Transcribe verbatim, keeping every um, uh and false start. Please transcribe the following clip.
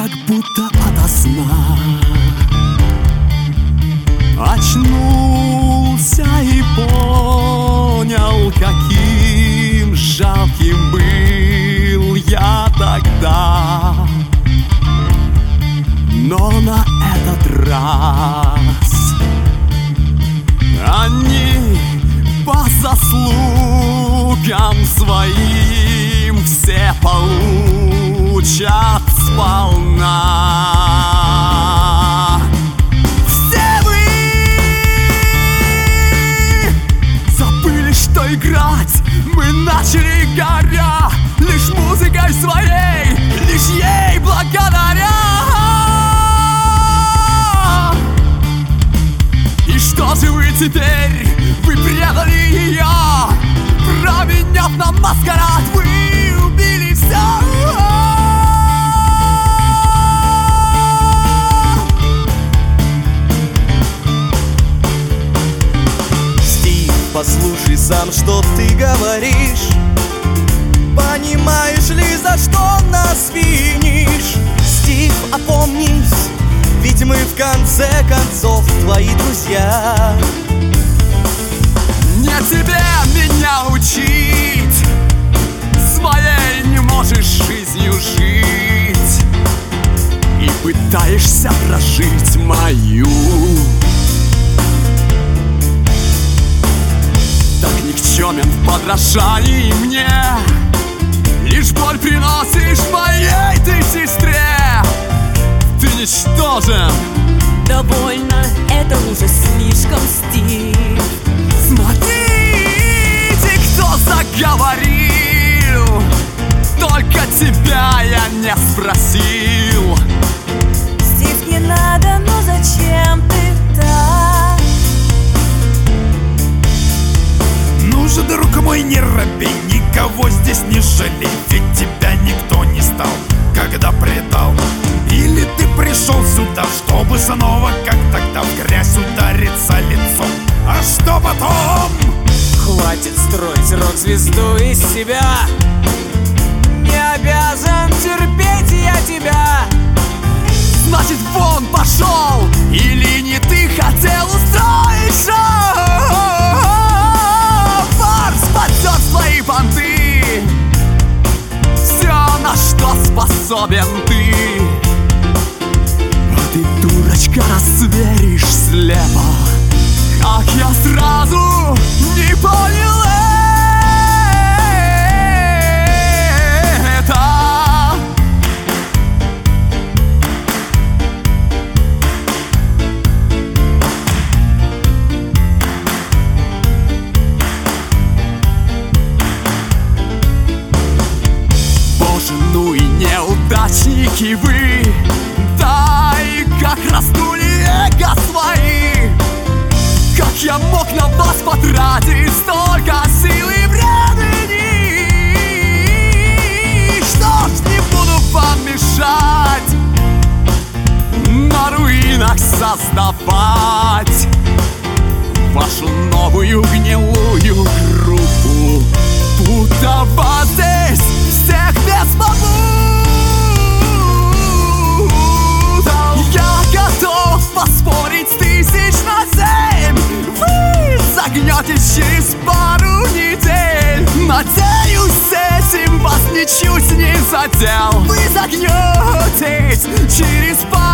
как будто ото сна очнулся и понял, каким жалким был я тогда. Но на этот раз они по заслугам своим все получат сполна. Все вы забыли, что играть мы начали горя лишь музыкой своей, лишь ей благодаря. И что же вы теперь? Вы предали ее, променяв на маскарад, вы убили все. Стив, послушай сам, что ты говоришь. Понимаешь ли, за что нас винишь? Стив, опомнись, ведь мы в конце концов твои друзья. Не тебе меня учить, своей не можешь жизнью жить и пытаешься прожить мою. Так никчемен в подражании мне, лишь боль приносишь моей ты сестре. Ты ничтожен. Довольно, это уже слишком, Стив. Смотрите, кто заговорил, только тебя я не спросил. Стив, не надо, но зачем ты так? Ну же, друг мой, не робей, никого здесь не жалей, ведь тебя никто не стал, когда предал. Или ты пришел сюда, чтобы снова, как тогда, в грязь удариться лицом? А что потом? Хватит строить рок-звезду из себя. Не обязан терпеть я тебя. Значит, вон пошел, или не ты хотел устроить шоу? Фарс подтер свои понты, все, на что способен ты. А ты, дурочка, разверишь слепо, как я сразу не понял это. Боже, ну и неудачники вы, да и как раздули эго свои. Как я мог на вас потратить столько сил и времени? Что ж, не буду вам мешать, на руинах создавать вашу новую гнилую группу, будто вас здесь всех без попутал. Я готов поспорить с тысяч на семь, вы загнетесь через пару недель. Надеюсь, этим вас ничуть не задел. Вы загнетесь через пару